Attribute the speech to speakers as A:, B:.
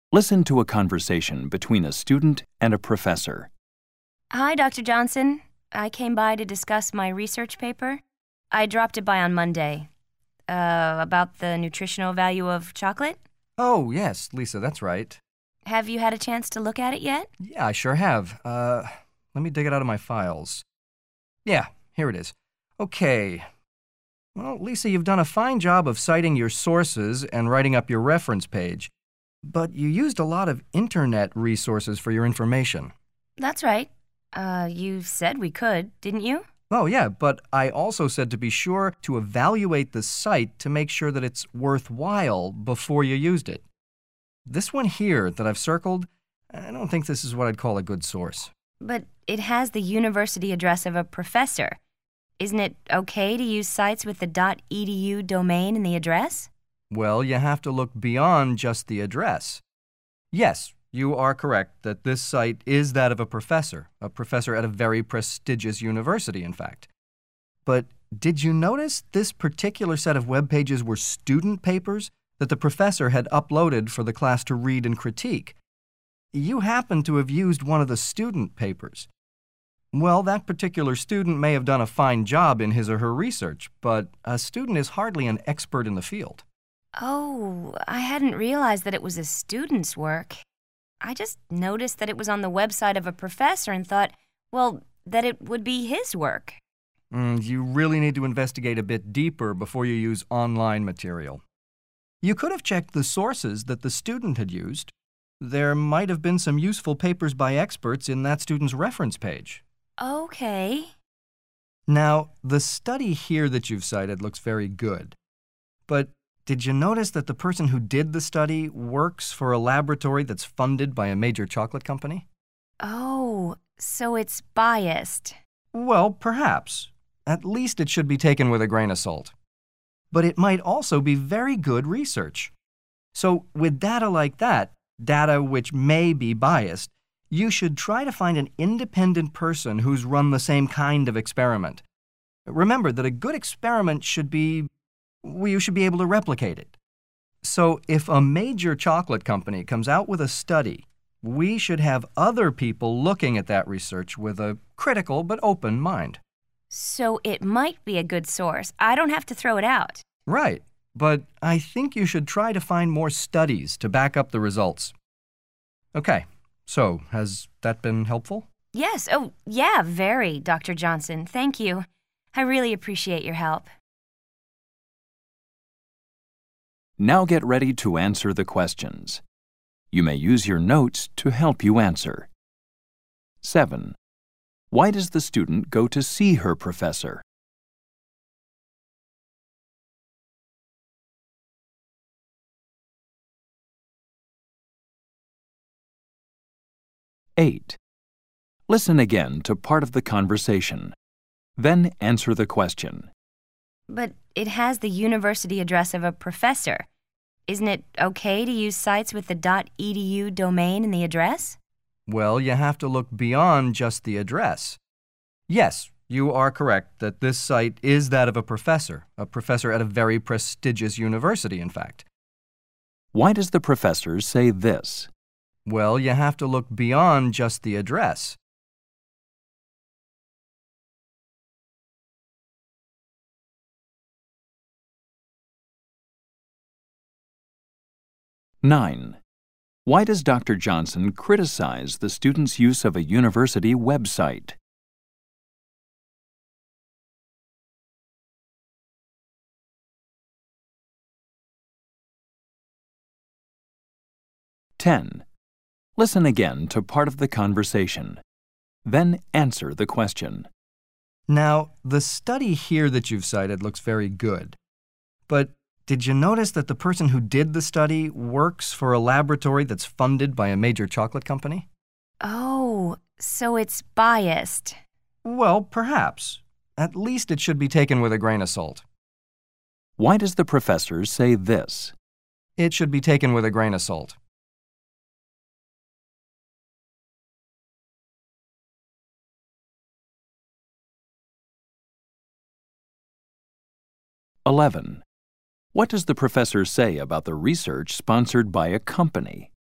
A: Listen to a conversation between a student and a professor.
B: Hi, Dr. Johnson. I came by to discuss my research paper. I dropped it by on Monday. About the nutritional value of chocolate?
C: Oh, yes, Lisa, that's right.
B: Have you had a chance to look at it yet?
C: Yeah, I sure have. Let me dig it out of my files. Yeah, here it is. Okay. Well, Lisa, you've done a fine job of citing your sources and writing up your reference page, but you used a lot of internet resources for your information.
B: That's right. You said we could, didn't you?
C: Oh, yeah, but I also said to be sure to evaluate the site to make sure that it's worthwhile before you used it. This one here that I've circled, I don't think this is what I'd call a good source.
B: But it has the university address of a professor. Isn't it okay to use sites with the .edu domain in the address?
C: Well, you have to look beyond just the address. Yes, you are correct that this site is that of a professor at a very prestigious university, in fact. But did you notice this particular set of web pages were student papers that the professor had uploaded for the class to read and critique? You happen to have used one of the student papers. Well, that particular student may have done a fine job in his or her research, but a student is hardly an expert in the field.
B: Oh, I hadn't realized that it was a student's work. I just noticed that it was on the website of a professor and thought, well, that it would be his work.
C: You really need to investigate a bit deeper before you use online material. You could have checked the sources that the student had used. There might have been some useful papers by experts in that student's reference page.
B: Okay.
C: Now, the study here that you've cited looks very good. But did you notice that the person who did the study works for a laboratory that's funded by a major chocolate company?
B: Oh, so it's biased.
C: Well, perhaps. At least it should be taken with a grain of salt. But it might also be very good research. So with data like that, data which may be biased, you should try to find an independent person who's run the same kind of experiment. Remember that a good experiment should be, well, you should be able to replicate it. So if a major chocolate company comes out with a study, we should have other people looking at that research with a critical but open mind.
B: So it might be a good source. I don't have to throw it out.
C: Right, but I think you should try to find more studies to back up the results. Okay, so has that been helpful?
B: Yes. Oh, yeah, very, Dr. Johnson. Thank you. I really appreciate your help.
A: Now get ready to answer the questions. You may use your notes to help you answer. 7. Why does the student go to see her professor? 8. Listen again to part of the conversation. Then answer the question.
B: But it has the university address of a professor. Isn't it okay to use sites with the .edu domain in the address?
C: Well, you have to look beyond just the address. Yes, you are correct that this site is that of a professor at a very prestigious university, in fact.
A: Why does the professor say this?
C: Well, you have to look beyond just the address.
A: 9. Why does Dr. Johnson criticize the student's use of a university website? 10. Listen again to part of the conversation. Then answer the question.
C: Now, the study here that you've cited looks very good. But did you notice that the person who did the study works for a laboratory that's funded by a major chocolate company?
B: Oh, so it's biased.
C: Well, perhaps. At least it should be taken with a grain of salt.
A: Why does the professor say this?
C: It should be taken with a grain of salt.
A: 11. What does the professor say about the research sponsored by a company?